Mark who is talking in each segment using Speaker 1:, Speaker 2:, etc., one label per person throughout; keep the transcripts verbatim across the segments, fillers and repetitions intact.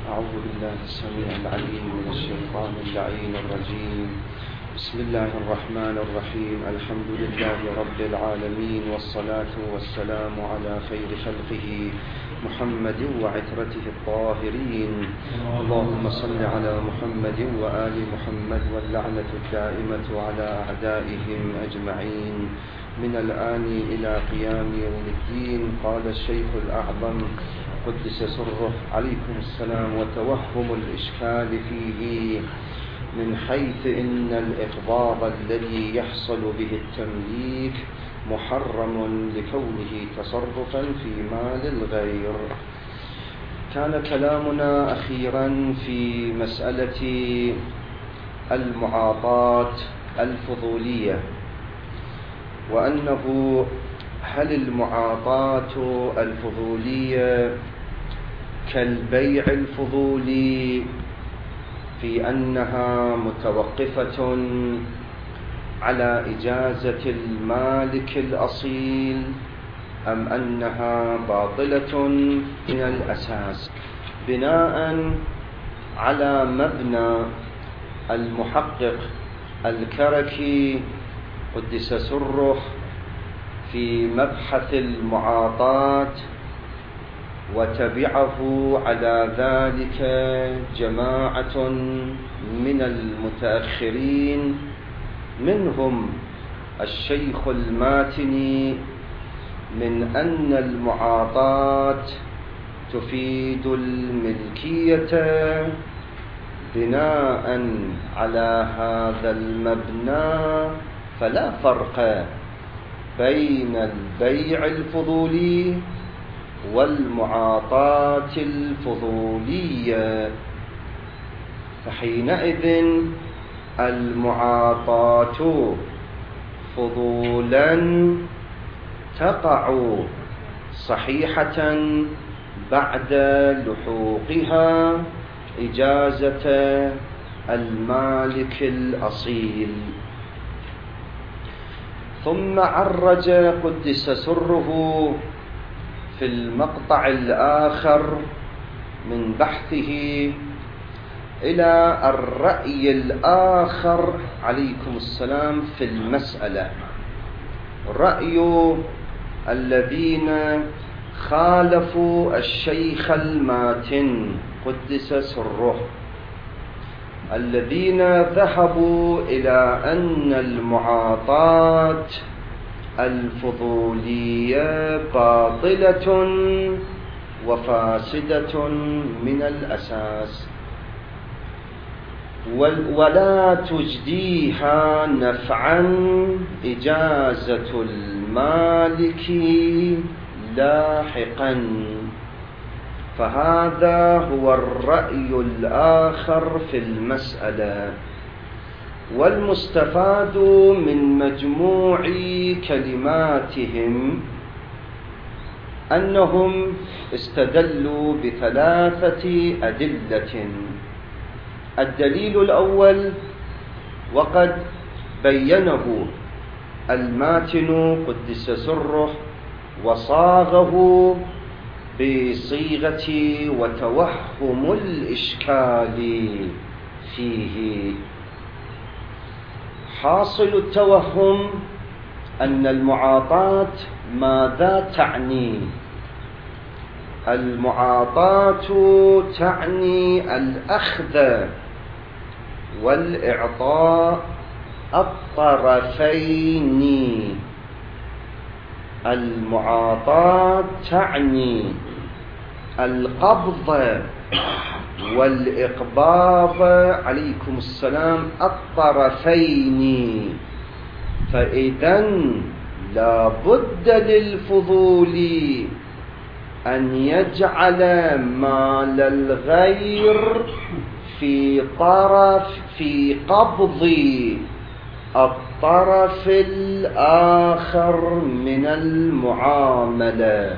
Speaker 1: أعوذ بالله السميع العليم من الشيطان اللعين الرجيم. بسم الله الرحمن الرحيم. الحمد لله رب العالمين، والصلاة والسلام على خير خلقه محمد وعترته الطاهرين. اللهم صل على محمد وآل محمد، واللعنة الدائمة على أعدائهم أجمعين من الآن إلى قيام يوم الدين. قال الشيخ الأعظم قدس سره عليكم السلام: وتوهم الإشكال فيه من حيث إن الإقباض الذي يحصل به التمليك محرم لكونه تصرفا في مال الغير. كان كلامنا أخيرا في مسألة المعاطاة الفضولية، وأنه هل المعاطاة الفضولية كالبيع الفضولي في أنها متوقفة على إجازة المالك الأصيل، أم أنها باطلة من الأساس؟ بناء على مبنى المحقق الكركي قدس سره في مبحث المعاطاة، وتبعه على ذلك جماعة من المتأخرين، منهم الشيخ الماتني، من أن المعاطاة تفيد الملكية. بناء على هذا المبنى فلا فرق بين البيع الفضولي والمعاطاة الفضولية، فحينئذ المعاطاة فضولا تقع صحيحة بعد لحوقها إجازة المالك الأصيل. ثم عرج قدس سره في المقطع الآخر من بحثه إلى الرأي الآخر عليكم السلام في المسألة، رأي الذين خالفوا الشيخ الماتن قدس سره، الذين ذهبوا إلى أن المعاطاة الفضولية باطلة وفاسدة من الأساس، ولا تجديها نفعا إجازة المالك لاحقا. فهذا هو الرأي الآخر في المسألة. والمستفاد من مجموع كلماتهم أنهم استدلوا بثلاثة أدلة. الدليل الأول وقد بينه الماتن قدس سره وصاغه بصيغة وتوهم الإشكال فيه. حاصل التوهم أن المعاطاة ماذا تعني؟ المعاطاة تعني الأخذ والإعطاء الطرفين. المعاطاة تعني القبض والإقباض عليكم السلام الطرفين. فإذن لا بد للفضول أن يجعل مال الغير في طرف في قبض الطرف الآخر من المعاملة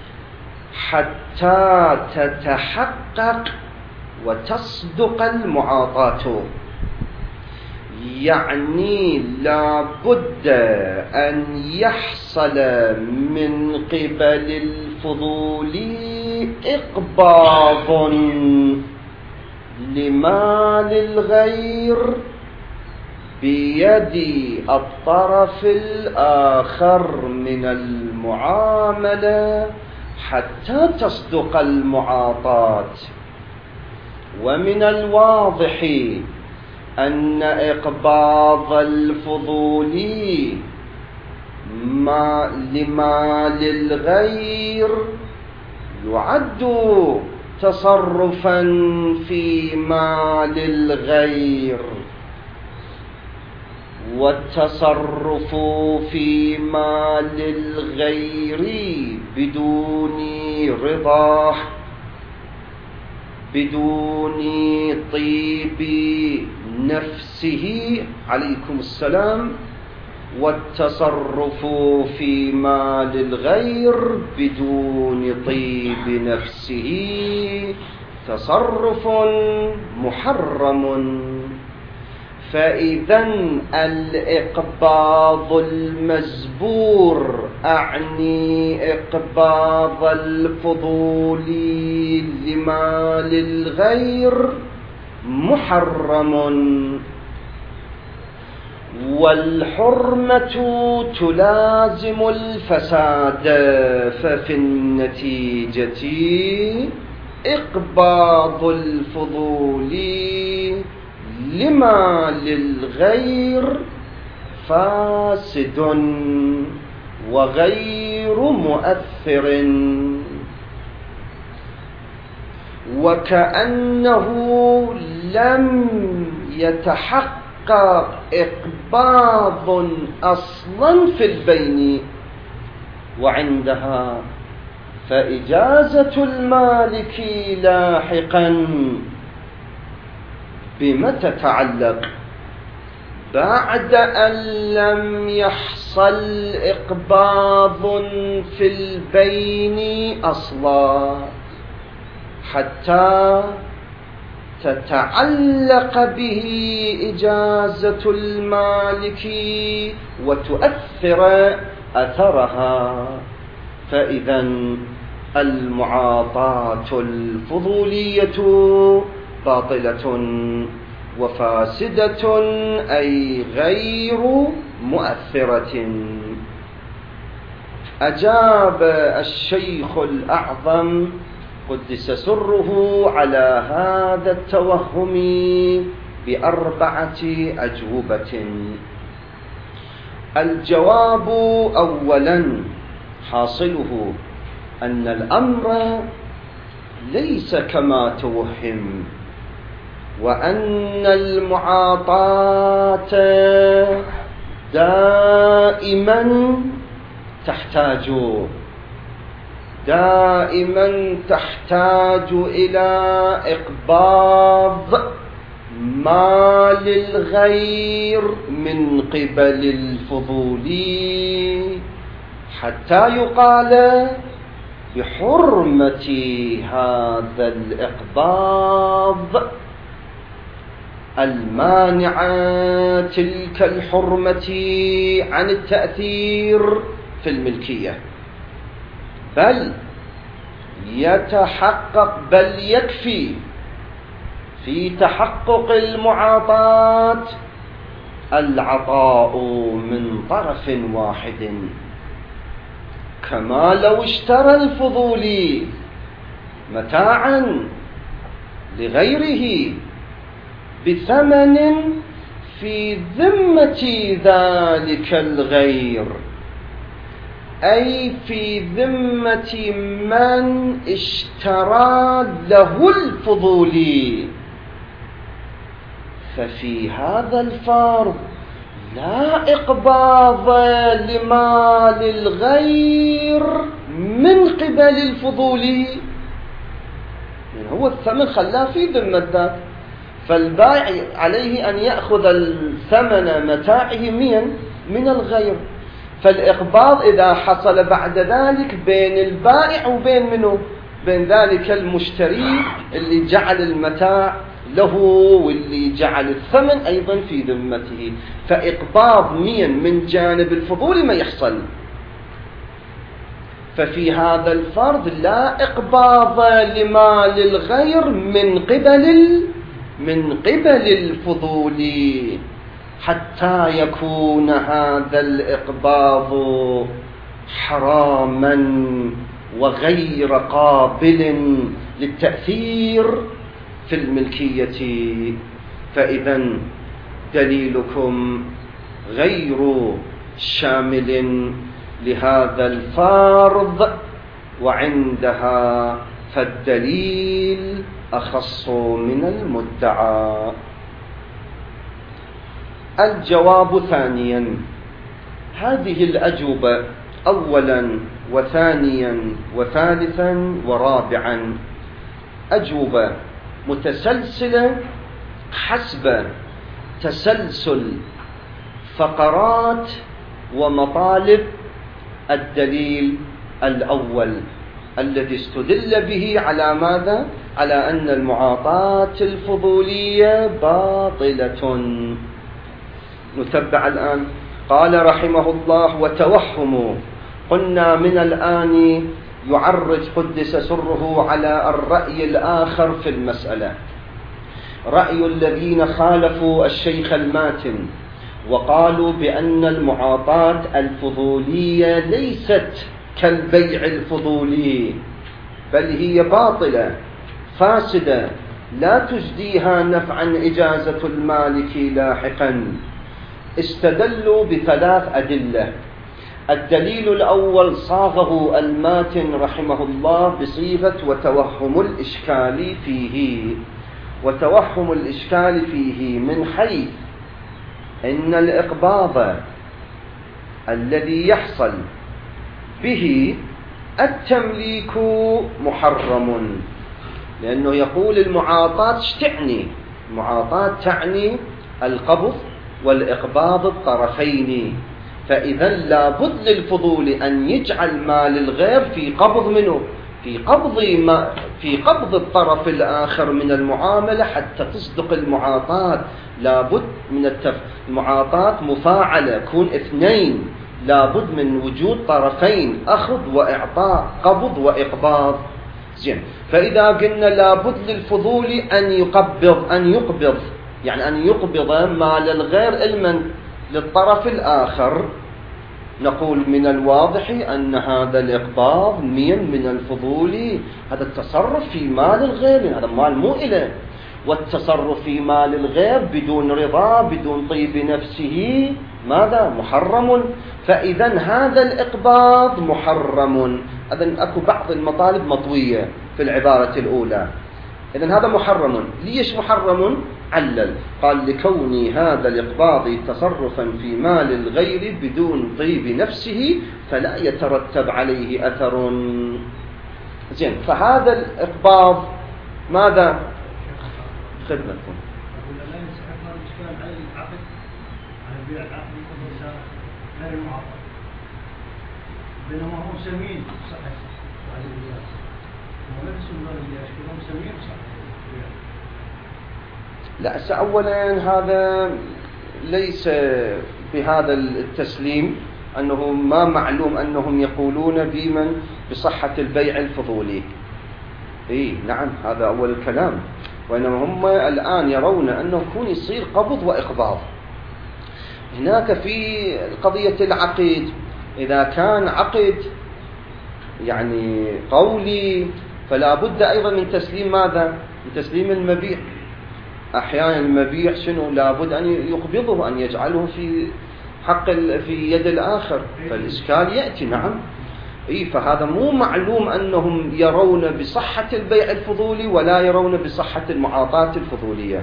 Speaker 1: حتى تتحقق وتصدق المعاطاة. يعني لا بد أن يحصل من قبل الفضول إقباض لمال الغير بيد الطرف الآخر من المعاملة حتى تصدق المعاطاة. ومن الواضح أن إقباض الفضول ما لمال الغير يعد تصرفا في مال الغير، والتصرف في مال الغير بدون رضاه بدون طيب نفسه عليكم السلام، والتصرف في مال الغير بدون طيب نفسه تصرف محرم. فإذا الإقباض المزبور أعني إقباض الفضول لمال الغير محرم، والحرمة تلازم الفساد، ففي النتيجة إقباض الفضول لمال الغير فاسد وغير مؤثر، وكأنه لم يتحقق إقباض أصلا في البين، وعندها فإجازة المالك لاحقا بما تتعلق بعد أن لم يحصل إقباض في البين أصلا، حتى تتعلق به إجازة المالك وتؤثر أثرها. فإذا المعاطاة الفضولية باطلة وفاسدة، أي غير مؤثرة. أجاب الشيخ الأعظم قدس سره على هذا التوهم بأربعة أجوبة. الجواب أولا حاصله أن الأمر ليس كما توهم، وأن المعاطاة دائما تحتاج دائما تحتاج إلى إقباض مال الغير من قبل الفضول حتى يقال بحرمة هذا الإقباض المانعة تلك الحرمة عن التأثير في الملكية، بل يتحقق بل يكفي في تحقق المعاطاة العطاء من طرف واحد، كما لو اشترى الفضولي متاعا لغيره بثمن في ذمة ذلك الغير، أي في ذمة من اشترى له الفضولي، ففي هذا الفرض لا إقباض لمال الغير من قبل الفضولي، يعني هو الثمن خلاه في ذمة ذاك، فالبائع عليه أن يأخذ الثمن متاعه من من الغير. فالإقباض إذا حصل بعد ذلك بين البائع وبين منه بين ذلك المشتري اللي جعل المتاع له واللي جعل الثمن أيضا في ذمته، فإقباض مين من جانب الفضول ما يحصل. ففي هذا الفرض لا إقباض لمال الغير من قبل من قبل الفضول حتى يكون هذا الإقباض حراما وغير قابل للتأثير في الملكية. فإذا دليلكم غير شامل لهذا الفرض، وعندها فالدليل أخص من المدعى. الجواب ثانيا، هذه الأجوبة أولا وثانيا وثالثا ورابعا أجوبة متسلسلة حسب تسلسل فقرات ومطالب الدليل الأول الذي استدل به على ماذا؟ على أن المعاطاة الفضولية باطلة. نتبع الآن. قال رحمه الله: وتوهم. قلنا من الآن يعرج قدس سره على الرأي الآخر في المسألة، رأي الذين خالفوا الشيخ الماتن وقالوا بأن المعاطاة الفضولية ليست كالبيع الفضولي، بل هي باطلة فاسدة لا تجديها نفعا إجازة المالك لاحقا. استدلوا بثلاث أدلة. الدليل الأول صاغه الماتن رحمه الله بصيغة وتوهم الإشكال فيه. وتوهم الإشكال فيه من حيث إن الإقباض الذي يحصل به التمليك محرم، لأنه يقول المعاطاة تعني المعاطاة تعني القبض والإقباض الطرفين، فإذا لابد للفضول أن يجعل مال الغير في قبض منه في قبض ما في قبض الطرف الآخر من المعاملة حتى تصدق المعاطاة. لابد من التف... المعاطاة مفاعلة، كون اثنين، لابد من وجود طرفين، أخذ وإعطاء، قبض وإقباض. زين، فإذا قلنا لابد للفضول أن يقبض أن يقبض يعني أن يقبض مال الغير علما للطرف الآخر، نقول من الواضح أن هذا الإقباض من من الفضول، هذا التصرف في مال الغير، هذا مال مو إله، والتصرف في مال الغير بدون رضا بدون طيب نفسه ماذا؟ محرم. فإذا هذا الإقباض محرم. إذن أكو بعض المطالب مطوية في العبارة الأولى. إذن هذا محرم. ليش محرم؟ علل، قال لكون هذا الإقباض تصرفا في مال الغير بدون طيب نفسه فلا يترتب عليه أثر. زين، فهذا الإقباض ماذا؟ خدمتكم.
Speaker 2: لا يستحق الإشكال على العقد، على بيع العقد غير المعاطاة، بينما هم سمين صحيح وعلى البيع، وما يسمى الإشكال هم سمين صحيح.
Speaker 1: لا، أولا هذا ليس بهذا التسليم، أنه ما معلوم أنهم يقولون بمن بصحة البيع الفضولي. إيه نعم، هذا أول الكلام. وإنما هم الآن يرون أنه يكون يصير قبض وإقباض. هناك في قضية العقد، إذا كان عقد يعني قولي فلا بد أيضا من تسليم ماذا؟ من تسليم المبيع. أحيانا المبيع شنو؟ لابد أن يقبضه، أن يجعله في حق في يد الآخر، فالإشكال يأتي. نعم، إيه، فهذا مو معلوم أنهم يرون بصحة البيع الفضولي ولا يرون بصحة المعاطاة الفضولية.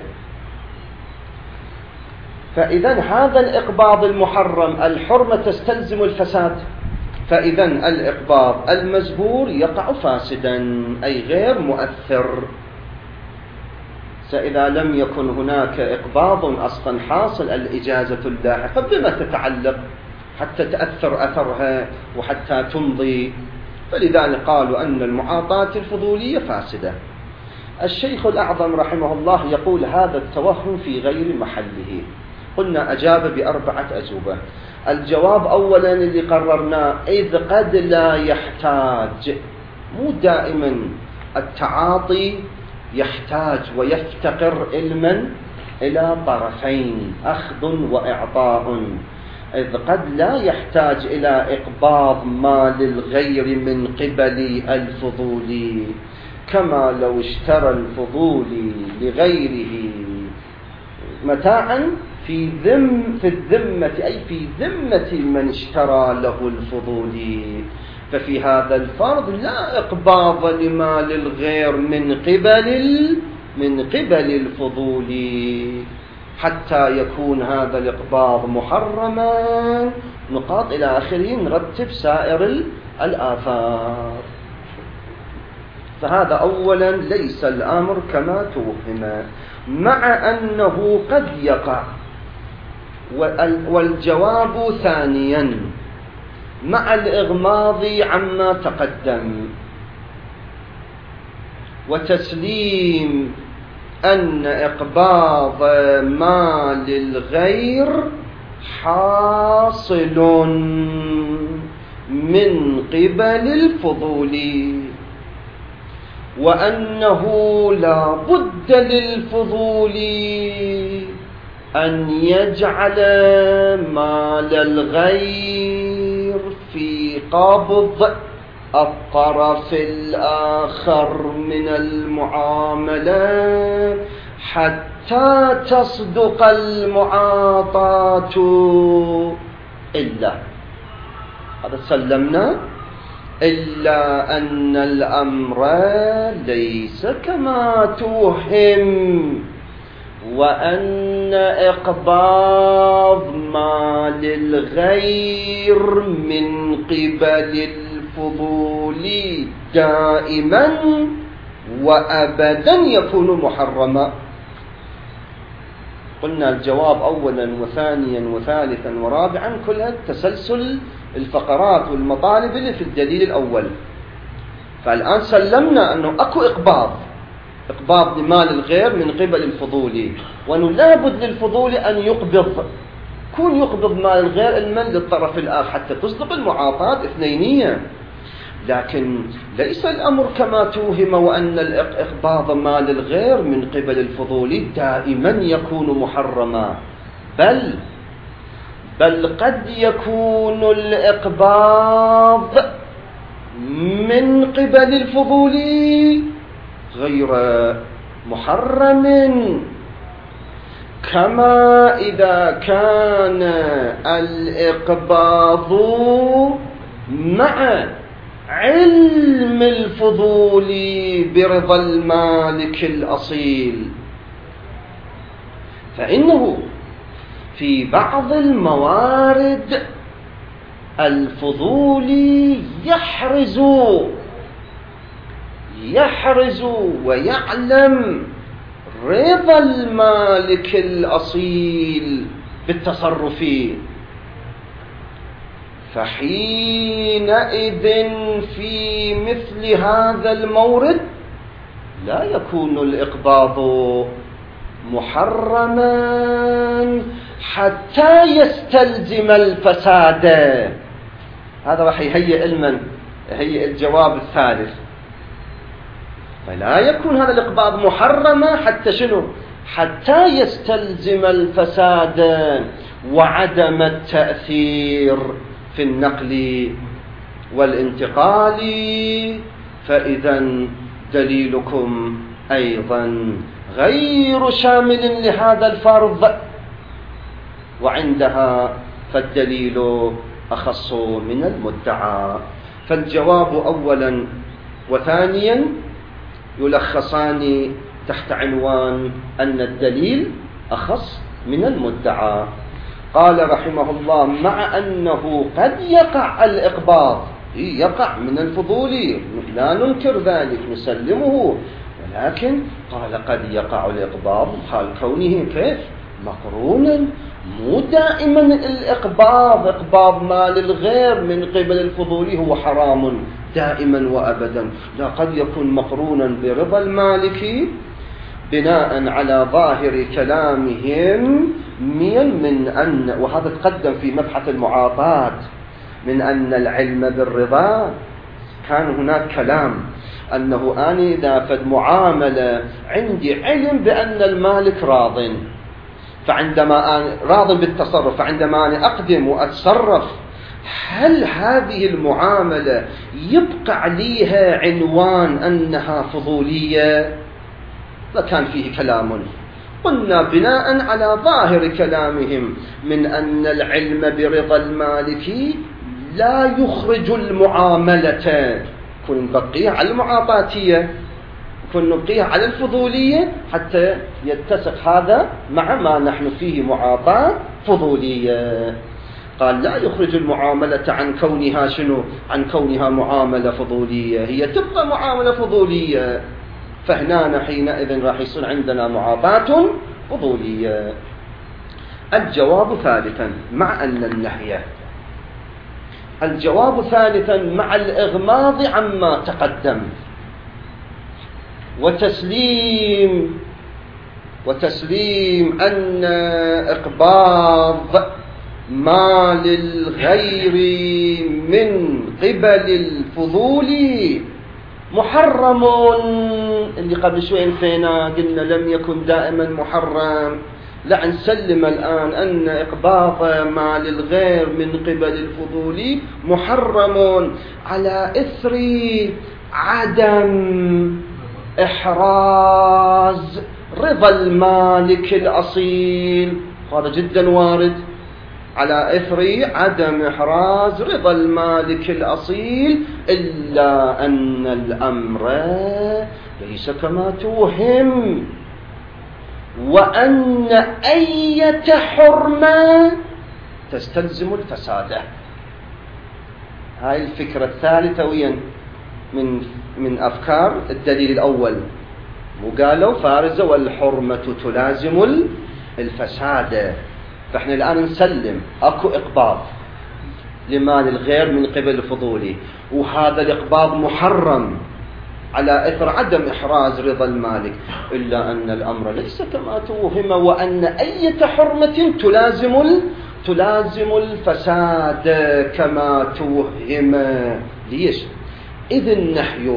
Speaker 1: فإذا هذا الإقباض المحرم، الحرمة تستلزم الفساد، فإذا الإقباض المزبور يقع فاسدا أي غير مؤثر. فإذا لم يكن هناك إقباض أصلا حاصل، الإجازة اللاحقة بما تتعلق حتى تأثر أثرها وحتى تمضي، فلذلك قالوا أن المعاطاة الفضولية فاسدة. الشيخ الأعظم رحمه الله يقول هذا التوهم في غير محله. قلنا أجاب بأربعة أجوبة. الجواب أولا اللي قررناه، إذ قد لا يحتاج، مو دائما التعاطي يحتاج ويفتقر علما إلى طرفين، أخذ وإعطاء، إذ قد لا يحتاج إلى إقباض مال الغير من قبل الفضولي، كما لو اشترى الفضولي لغيره متاعا في ذم في الذمة، أي في ذمة من اشترى له الفضولي. ففي هذا الفرض لا إقباض لمال الغير من قبل من قبل الفضولي حتى يكون هذا الإقباض محرما. نقاط إلى آخره، نرتب سائر الآثار. فهذا أولا ليس الأمر كما توهم، مع أنه قد يقع. والجواب ثانيا مع الإغماض عما تقدم وتسليم أن إقباض مال الغير حاصل من قبل الفضولي، وأنه لا بد للفضولي أن يجعل مال الغير في قبض الطرف الآخر من المعاملة حتى تصدق المعاطاة. إلا هذا سلمنا، إلا أن الأمر ليس كما توهم، وأن إقباض مال الغير من قبل الفضول دائما وأبدا يكون محرما. قلنا الجواب أولا وثانيا وثالثا ورابعا كلها تسلسل الفقرات والمطالب اللي في الدليل الأول. فالآن سلمنا أنه أكو إقباض إقباض لمال الغير من قبل الفضولي، وأنه لابد للفضولي أن يقبض كون يقبض مال الغير المن للطرف الآخر حتى تصدق المعاطاة اثنينية. لكن ليس الأمر كما توهم، وأن إقباض مال الغير من قبل الفضولي دائما يكون محرما، بل بل قد يكون الإقباض من قبل الفضولي غير محرم، كما إذا كان الإقباض مع علم الفضولي برضا المالك الأصيل. فإنه في بعض الموارد الفضولي يحرز يحرز ويعلم رضا المالك الأصيل بالتصرف، فحينئذ في مثل هذا المورد لا يكون الإقباض محرما حتى يستلزم الفساد. هذا راح يهيئ المن يهيئ الجواب الثالث. فلا يكون هذا الإقباض محرما حتى شنو؟ حتى يستلزم الفساد وعدم التأثير في النقل والانتقال. فإذا دليلكم أيضا غير شامل لهذا الفرض، وعندها فالدليل أخص من المدعى. فالجواب أولا وثانيا يلخصان تحت عنوان أن الدليل أخص من المدعى. قال رحمه الله: مع أنه قد يقع الإقباض، يقع من الفضولي، لا ننكر ذلك نسلمه، ولكن قال قد يقع الإقباض حال كونه كيف مقرونا. مو دائما الإقباض إقباض مال الغير من قبل الفضولي هو حرام دائما وأبدا، لا، قد يكون مقرونا برضا المالك بناء على ظاهر كلامهم من أن، وهذا تقدم في مبحث المعاطاة، من أن العلم بالرضا كان هناك كلام أنه أنا إذا فد معاملة عندي علم بأن المالك راض، فعندما أنا راض بالتصرف، فعندما أنا أقدم وأتصرف هل هذه المعاملة يبقى عليها عنوان أنها فضولية؟ فكان فيه كلام. قلنا بناء على ظاهر كلامهم من أن العلم برضا المالك لا يخرج المعاملة، كن نبقيها على المعاطاتية، كن نبقيها على الفضولية حتى يتسق هذا مع ما نحن فيه معاطاة فضولية. قال لا يخرج المعاملة عن كونها شنو؟ عن كونها معاملة فضولية، هي تبقى معاملة فضولية، فهنا حينئذ راح يصير عندنا معاطاة فضولية. الجواب ثالثا مع أن النهي، الجواب ثالثا مع الإغماض عما تقدم وتسليم وتسليم أن إقباض ما للغير من قبل الفضول محرم، اللي قبل شوي انفينا قلنا لم يكن دائما محرم، لا نسلم الآن أن إقباض ما للغير من قبل الفضول محرم على إثر عدم إحراز رضا المالك الأصيل. هذا جدا وارد، على إثر عدم إحراز رضا المالك الأصيل، إلا أن الأمر ليس كما توهم، وأن أية حرمة تستلزم الفساد. هاي الفكرة الثالثة وين من من أفكار الدليل الأول، وقالوا فارزة والحرمة تلازم الفساد. فإحنا الآن نسلم أكو إقباض لمال الغير من قبل الفضولي، وهذا الإقباض محرم على إثر عدم إحراز رضا المالك، إلا أن الأمر ليس كما توهم، وأن أي حرمة تلازم تلازم الفساد كما توهم. ليش؟ إذ النحي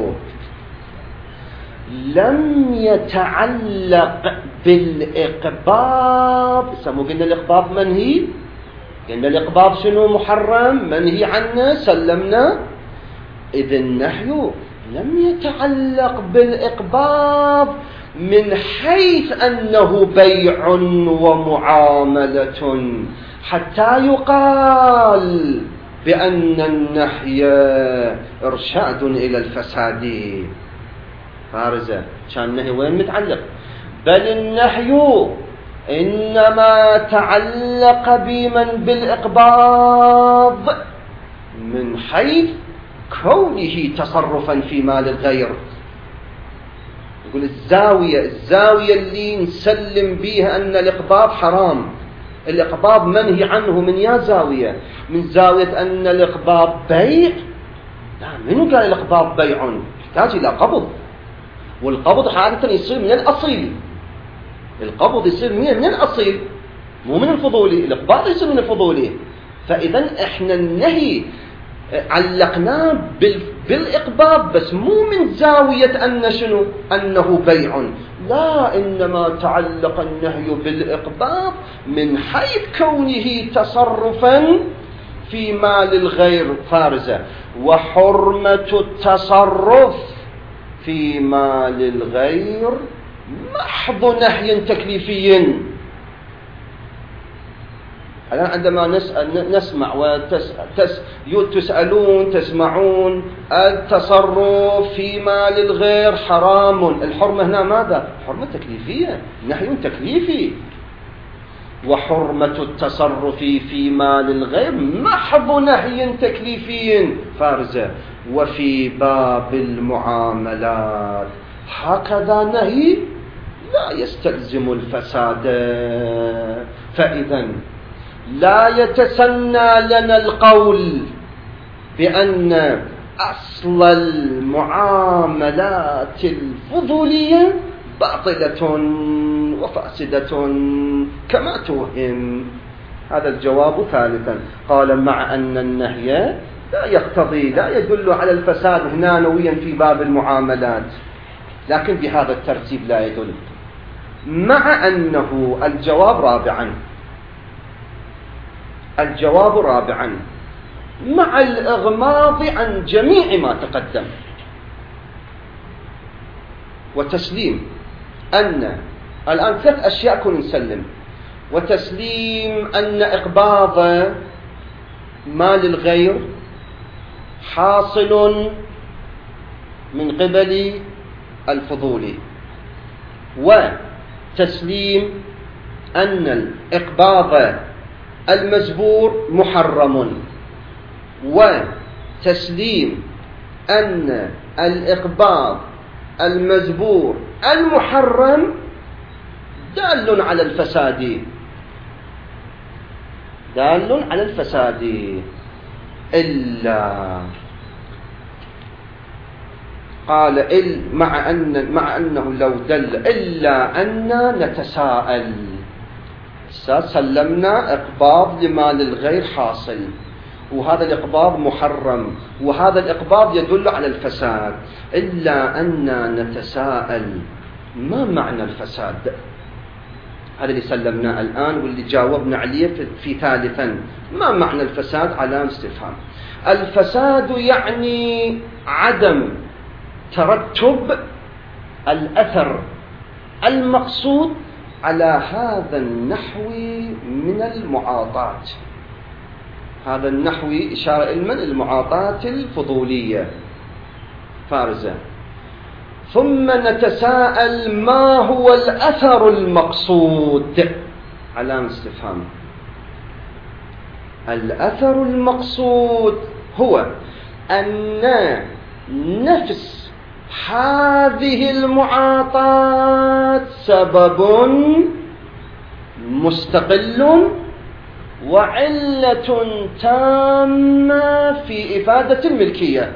Speaker 1: لم يتعلق بالإقباض. سمو قلنا الإقباض منهي، قلنا الإقباض شنو؟ محرم منهي عنه، سلمنا. إذ النحي لم يتعلق بالإقباض من حيث أنه بيع ومعاملة حتى يقال بأن النحي إرشاد إلى الفساد. فارزة كان النهي وين متعلق؟ بل النحي إنما تعلق بمن بالإقباض من حيث كونه تصرفا في مال الغير. يقول الزاوية الزاوية اللي نسلم بيها أن الإقباض حرام، الإقباض منهي عنه من يا زاوية، من زاوية أن الإقباض بيع. لا، منو قال الإقباض بيع؟ يحتاج إلى قبض، والقبض عادة يصير من الأصيل، القبض يصير من من الأصيل مو من الفضولي، الإقباض يصير من الفضولي. فإذا إحنا النهي علقناه بالإقباض بس مو من زاوية أن شنو؟ أنه بيع، لا، إنما تعلق النهي بالإقباض من حيث كونه تصرفا في مال الغير. فارزة وحرمة التصرف في مال الغير محض نهي تكليفي. الآن عندما نسأل نسمع وتسألون تسمعون التصرف في مال الغير حرام، الحرمة هنا ماذا؟ حرمة تكليفية، نهي تكليفي. وحرمة التصرف في مال الغير محض نهي تكليفي. فارزة وفي باب المعاملات هكذا نهي لا يستلزم الفساد. فإذا لا يتسنى لنا القول بأن أصل المعاملات الفضولية باطلة وفاسدة كما توهم. هذا الجواب ثالثا. قال مع أن النهي لا يقتضي، لا يدل على الفساد هنا نويا في باب المعاملات، لكن بهذا الترتيب لا يدل. مع أنه الجواب رابعا، الجواب رابعا مع الإغماض عن جميع ما تقدم وتسليم أن الآن ثلاث أشياء كن نسلم، وتسليم أن إقباض مال الغير حاصل من قبل الفضولي، وتسليم أن الإقباض المزبور محرم، وتسليم أن الإقباض المزبور المحرم دال على الفساد، دال على الفساد. إلا قال إل مع أن مع أنه لو دل إلا أن نتساءل، سلمنا إقباض لمال الغير حاصل، وهذا الإقباض محرم، وهذا الإقباض يدل على الفساد، إلا أن نتساءل ما معنى الفساد؟ هذا اللي سلمناه الآن واللي جاوبنا عليه في, في ثالثا. ما معنى الفساد؟ علامة استفهام. الفساد يعني عدم ترتب الأثر المقصود على هذا النحو من المعاطاة. هذا النحو إشارة إلى المعاطاة الفضولية فارزة. ثم نتساءل ما هو الأثر المقصود؟ علامة استفهام. الأثر المقصود هو أن نفس هذه المعاطاة سبب مستقل وعلة تامة في إفادة الملكية.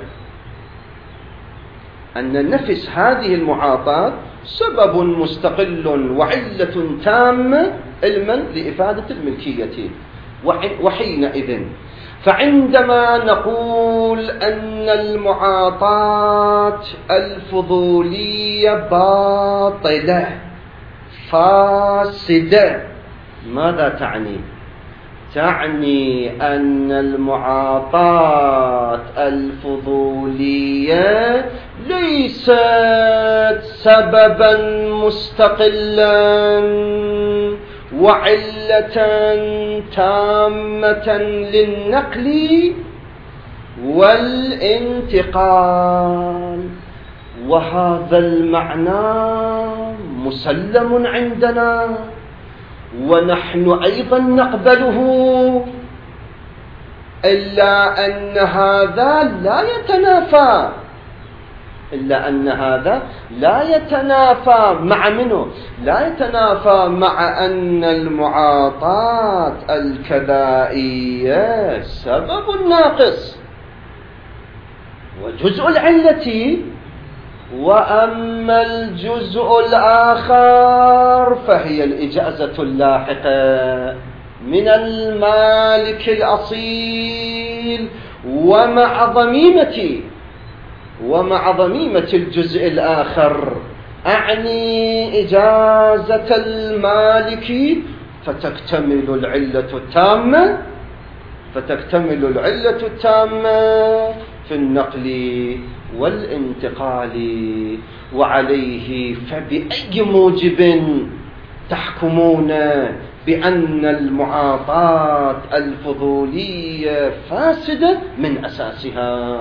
Speaker 1: أن نفس هذه المعاطاة سبب مستقل وعلة تامة علما لإفادة الملكية. وحينئذ فعندما نقول أن المعاطاة الفضولية باطلة فاسدة، ماذا تعني؟ تعني أن المعاطاة الفضولية ليست سببا مستقلا وعلة تامة للنقل والانتقال، وهذا المعنى مسلم عندنا ونحن أيضا نقبله، إلا أن هذا لا يتنافى إلا أن هذا لا يتنافى مع منه لا يتنافى مع أن المعاطاة الكذائية سبب ناقص وجزء العلة. وأما الجزء الآخر فهي الإجازة اللاحقة من المالك الأصيل ومع ضميمة ومع ضميمة الجزء الآخر، أعني إجازة المالك فتكتمل العلة التامة فتكتمل العلة التامة في النقل والانتقال. وعليه فبأي موجب تحكمون بأن المعاطاة الفضولية فاسدة من أساسها؟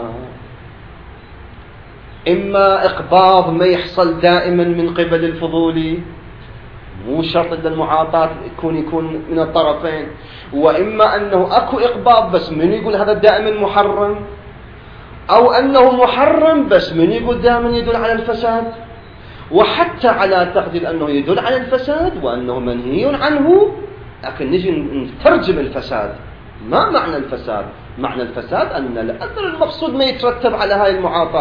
Speaker 1: إما إقباض ما يحصل دائما من قبل الفضولي، مو شرط أن المعاطاة يكون يكون من الطرفين، وإما أنه أكو إقباض بس من يقول هذا دائما محرم، أو أنه محرم بس من يقول دائما يدل على الفساد. وحتى على تقدير أنه يدل على الفساد وأنه منهي عنه، لكن نجي نترجم الفساد. ما معنى الفساد؟ معنى الفساد أن الأثر المقصود ما يترتب على هاي المعاطاة.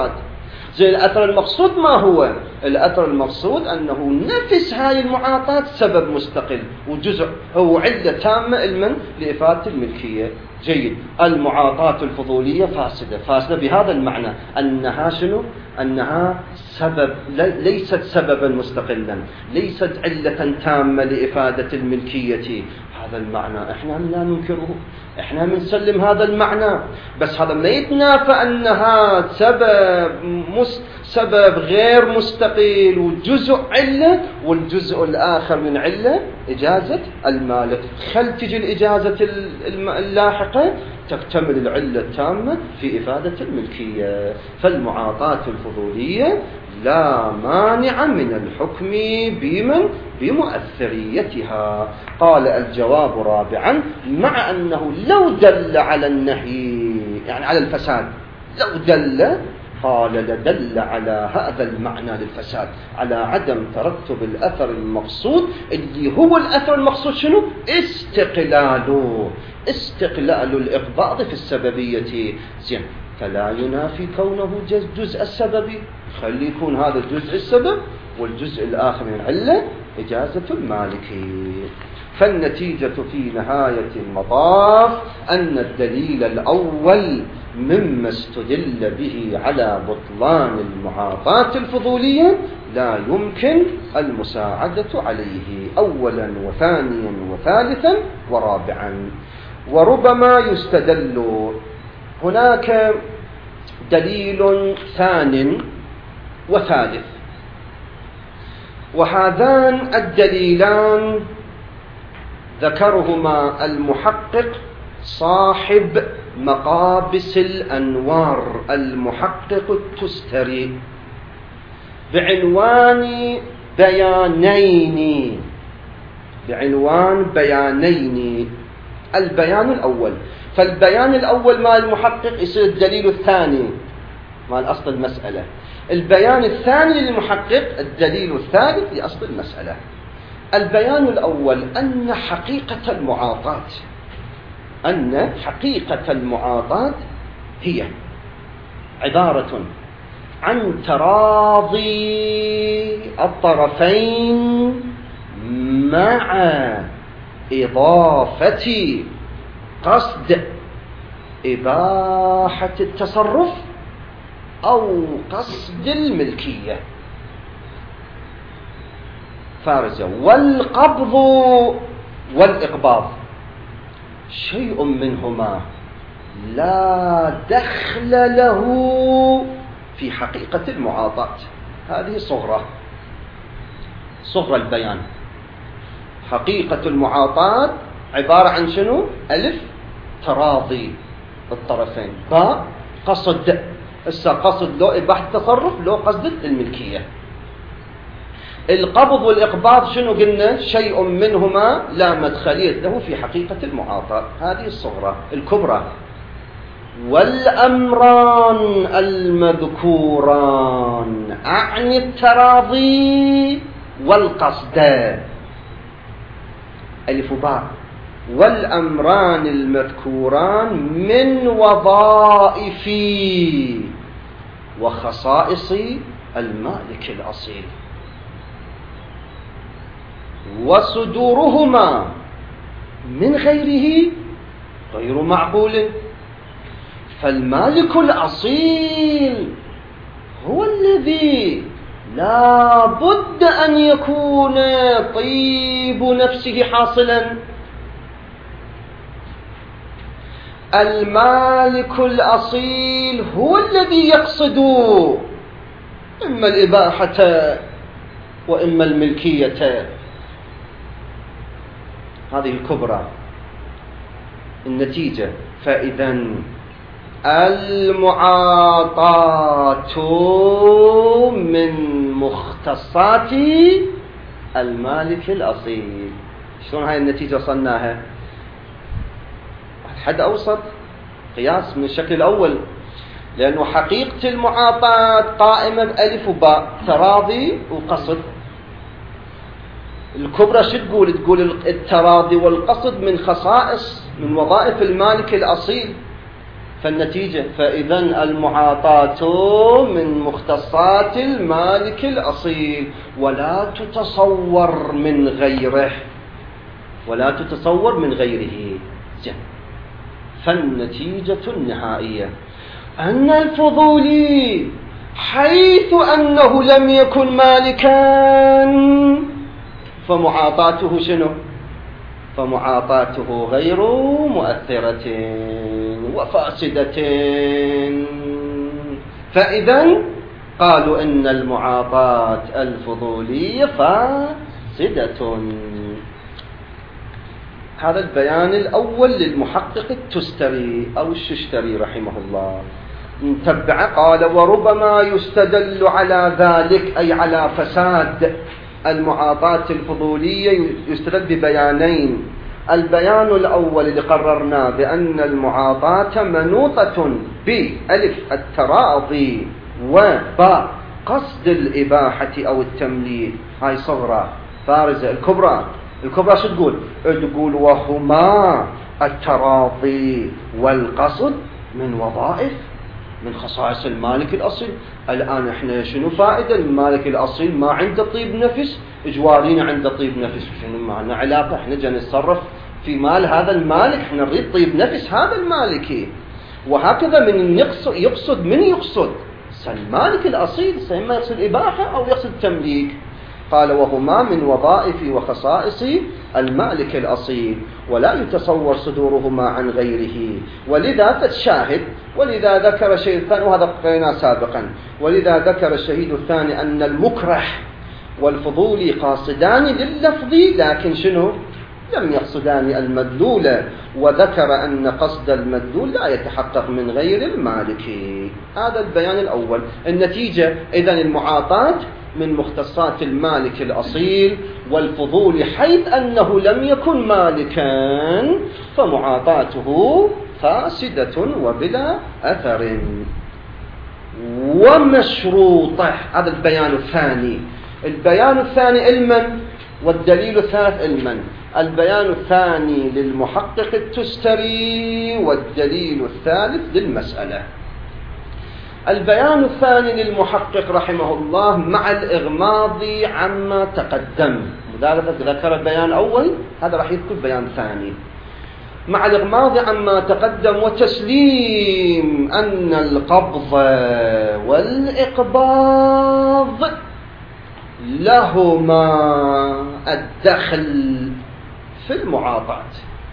Speaker 1: زي الأثر المقصود ما هو؟ الأثر المقصود أنه نفس هاي المعاطاة سبب مستقل وجزء هو علة تامة المن لإفادة الملكية. جيد. المعاطاة الفضولية فاسدة، فاسدة بهذا المعنى أنها شنو؟ أنها سبب ليست سببا مستقلا، ليست علة تامة لإفادة الملكية. هذا المعنى احنا لا ننكره، احنا بنسلم هذا المعنى، بس هذا ما يتنافى انها سبب مس سبب غير مستقل وجزء علة، والجزء الاخر من علة اجازة المالك. خل تجي الاجازة اللاحقة تكتمل العلة التامة في افادة الملكية. فالمعاطاة الفضولية لا مانع من الحكم بمن بمؤثريتها. قال الجواب رابعا: مع أنه لو دل على النهي يعني على الفساد، لو دل قال لدل على هذا المعنى للفساد، على عدم ترتب الأثر المقصود اللي هو الأثر المقصود شنو؟ استقلاله، استقلال الإقباض في السببية. زين، فلا ينافي كونه جزء السبب، خلي يكون هذا الجزء السبب والجزء الآخر من العلة إجازة المالك. فالنتيجة في نهاية المطاف أن الدليل الأول مما استدل به على بطلان المعاطاة الفضولية لا يمكن المساعدة عليه، أولا وثانيا وثالثا ورابعا. وربما يستدل هناك دليل ثان وثالث، وهذان الدليلان ذكرهما المحقق صاحب مقابس الأنوار المحقق التستري بعنوان بيانين، بعنوان بيانين. البيان الأول، فالبيان الأول مال المحقق يصير الدليل الثاني مال أصل المسألة، البيان الثاني للمحقق الدليل الثالث لأصل المسألة. البيان الأول أن حقيقة المعاطاة أن حقيقة المعاطاة هي عبارة عن تراضي الطرفين مع إضافة قصد إباحة التصرف أو قصد الملكية فارزة. والقبض والإقباض شيء منهما لا دخل له في حقيقة المعاطاة. هذه صغرى صغرى البيان. حقيقة المعاطاة عبارة عن شنو؟ ألف تراضي الطرفين، باء قصد، إسا قصد لو إباحة التصرف لو قصد الملكية. القبض والإقباض شنو قلنا؟ شيء منهما لا مدخلية له في حقيقة المعاطاة. هذه الصغرى. الكبرى والأمران المذكوران أعني التراضي والقصد، ألف باء، والأمران المذكوران من وظائف وخصائص المالك الأصيل، وصدورهما من غيره غير معقول. فالمالك الأصيل هو الذي لا بد أن يكون طيب نفسه حاصلا. المالك الأصيل هو الذي يقصد إما الإباحة وإما الملكية. هذه الكبرى. النتيجة فإذا المعاطاة من مختصات المالك الأصيل. شلون هاي النتيجة وصلناها؟ حد أوسط قياس من الشكل الأول، لأنه حقيقة المعاطاة قائمة بألف وباء، تراضي وقصد. الكبرى شو تقول؟ تقول التراضي والقصد من خصائص من وظائف المالك الأصيل. فالنتيجة فإذا المعاطاة من مختصات المالك الأصيل ولا تتصور من غيره ولا تتصور من غيره. فالنتيجة النهائية أن الفضولي حيث أنه لم يكن مالكا فمعاطاته شنو؟ فمعاطاته غير مؤثرة وفاسدة. فإذا قالوا إن المعاطاة الفضولية فاسدة. هذا البيان الأول للمحقق التستري أو الششتري رحمه الله. نتبع قال وربما يستدل على ذلك أي على فساد المعاطاة الفضولية يستدل ببيانين. البيان الأول اللي قررنا بأن المعاطاة منوطة بألف التراضي وباء قصد الإباحة أو التمليك. هاي صغرى فارزة. الكبرى الكبرى شو تقول؟ تقول وهما التراضي والقصد من وظائف من خصائص المالك الأصيل. الآن احنا شنو فائدة المالك الأصيل ما عنده طيب نفس، اجوارينا عنده طيب نفس، شنو معنا علاقة؟ احنا جا نتصرف في مال هذا المالك، احنا نريد طيب نفس هذا المالكي. وهكذا من يقصد, يقصد من يقصد المالك الأصيل سيما يقصد إباحة أو يقصد تمليك. قال وهما من وظائف وخصائص المالك الأصيل ولا يتصور صدورهما عن غيره. ولذا فالشاهد ولذا ذكر الشيء الثاني وهذا قرينا سابقا. ولذا ذكر الشهيد الثاني أن المكره والفضولي قاصدان لللفظ لكن شنو؟ لم يقصدان المدلول. وذكر أن قصد المدلول لا يتحقق من غير المالك. هذا البيان الأول. النتيجة إذن المعاطاة من مختصات المالك الأصيل والفضول حيث أنه لم يكن مالكا فمعاطاته فاسدة وبلا أثر. ومشروطه. هذا البيان الثاني. البيان الثاني علما والدليل الثالث علما. البيان الثاني للمحقق التستري والدليل الثالث للمسألة. البيان الثاني للمحقق رحمه الله مع الإغماض عما تقدم. لذلك ذكر البيان الأول هذا راح يذكر بيان ثاني. مع الإغماض عما تقدم وتسليم أن القبض والإقباض لهما الدخل في المعاطاة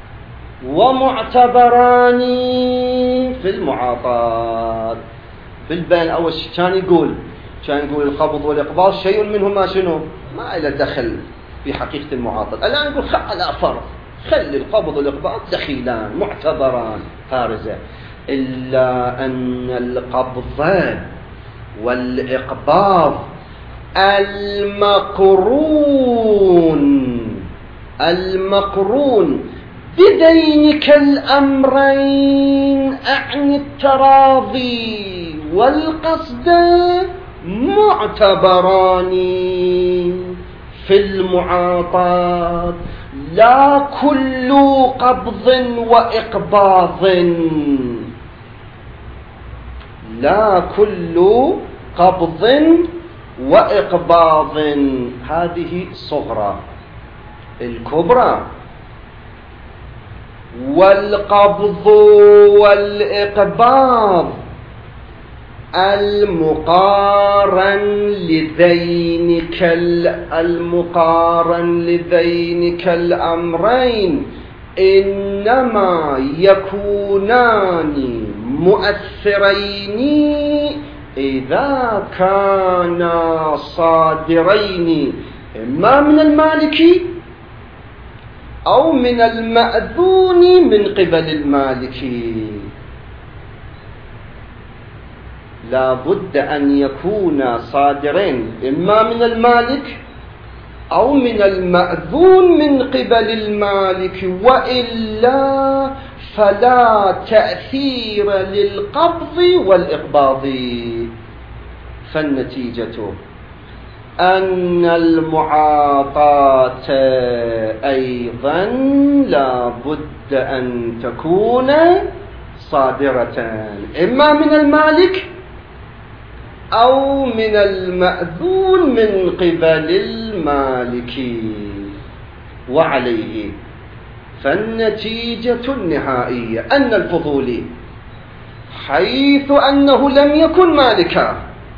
Speaker 1: ومعتبران في المعاطاة. بالبيان الأول كان يقول كان يقول القبض والإقباض شيء منهما شنو؟ ما إلى دخل في حقيقة المعاطاة. الآن يقول على فرض خلي القبض والإقباض دخيلان معتبران فارزة. إلا أن القبض والإقباض المقرون المقرون بدينك الأمرين أعني التراضي والقصد معتبران في المعاطاة لا كل قبض وإقباض لا كل قبض وإقباض. هذه صغرى. الكبرى والقبض والإقباض المقارن لذينك المقارن لذينك الأمرين إنما يكونان مؤثرين إذا كانا صادرين إما من المالك أو من المأذون من قبل المالك. لا بد أن يكون صادرين إما من المالك أو من المأذون من قبل المالك وإلا فلا تأثير للقبض والإقباض. فالنتيجة أن المعاطاة أيضا لا بد أن تكون صادرتان إما من المالك أو من المأذون من قبل المالك. وعليه فالنتيجة النهائية أن الفضولي حيث أنه لم يكن مالكا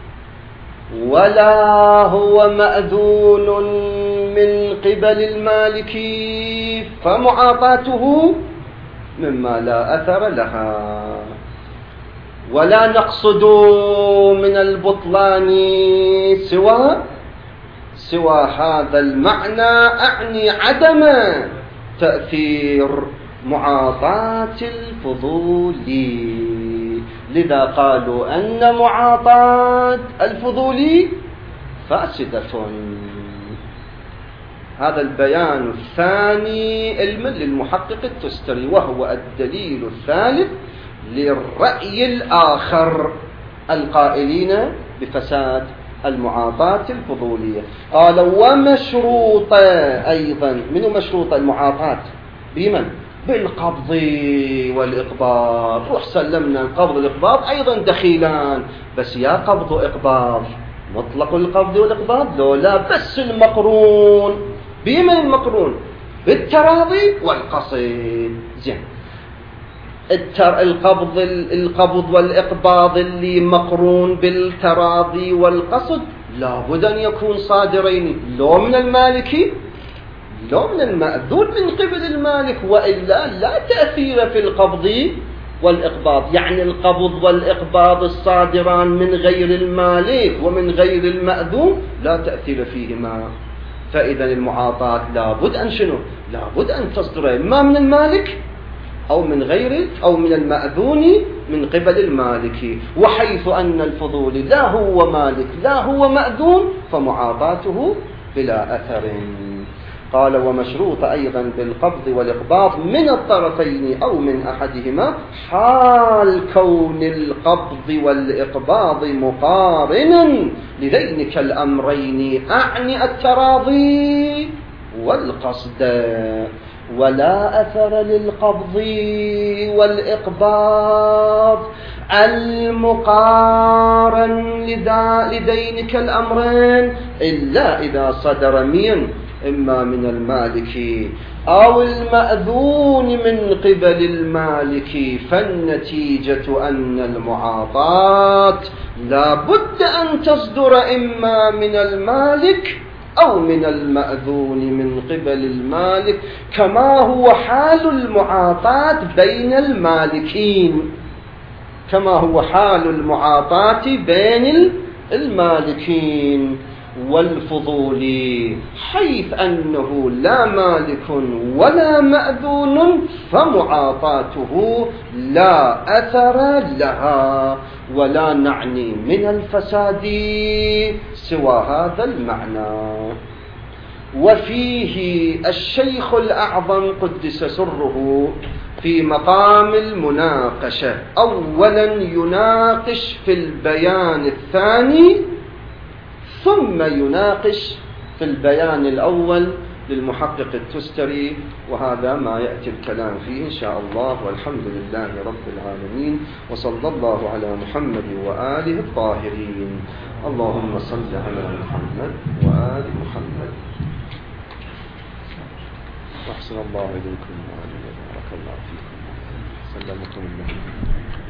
Speaker 1: ولا هو مأذون من قبل المالك فمعاطاته مما لا أثر لها. ولا نقصد من البطلان سوى سوى هذا المعنى، أعني عدم تأثير معاطاة الفضولي. لذا قالوا أن معاطاة الفضولي فاسدة. هذا البيان الثاني علما للمحقق التستري، وهو الدليل الثالث للرأي الآخر القائلين بفساد المعاطاة الفضولية. قال ومشروطة أيضا، منو مشروطة المعاطاة؟ بمن؟ بالقبض والإقباض. روح سلمنا القبض والإقباض أيضا دخيلان، بس يا قبض وإقباض مطلق القبض والإقباض لو لا، بس المقرون. بمن المقرون؟ بالتراضي والقصد. زين، القبض القبض والإقباض اللي مقرون بالتراضي والقصد لابد أن يكون صادرين لو من المالك لو من المأذون من قبل المالك، وإلا لا تأثير في القبض والإقباض. يعني القبض والإقباض الصادران من غير المالك ومن غير المأذون لا تأثير فيهما. فإذا المعاطاة لابد أن شنو؟ لابد أن تصدر إما من المالك أو من غيره أو من المأذون من قبل المالك. وحيث أن الفضول لا هو مالك لا هو مأذون فمعاطاته بلا أثر. قال ومشروط أيضا بالقبض والإقباض من الطرفين أو من أحدهما حال كون القبض والإقباض مقارنا لذينك الأمرين، أعني التراضي والقصد. ولا أثر للقبض والإقباض المقارن لدينك الأمرين إلا إذا صدر من إما من المالك أو المأذون من قبل المالك. فالنتيجة أن المعاطاة لا بد أن تصدر إما من المالك أو من المأذون من قبل المالك، كما هو حال المعاطاة بين المالكين كما هو حال المعاطاة بين المالكين. والفضولي حيث أنه لا مالك ولا مأذون فمعاطاته لا أثر لها، ولا نعني من الفساد سوى هذا المعنى. وفيه الشيخ الأعظم قدس سره في مقام المناقشة أولا يناقش في البيان الثاني ثم يناقش في البيان الأول للمحقق التستري، وهذا ما يأتي الكلام فيه إن شاء الله. والحمد لله رب العالمين، وصلى الله على محمد وآله الطاهرين. اللهم صل على محمد وآل محمد. وأحسن الله إليكم وبارك الله فيكم. سلمكم الله.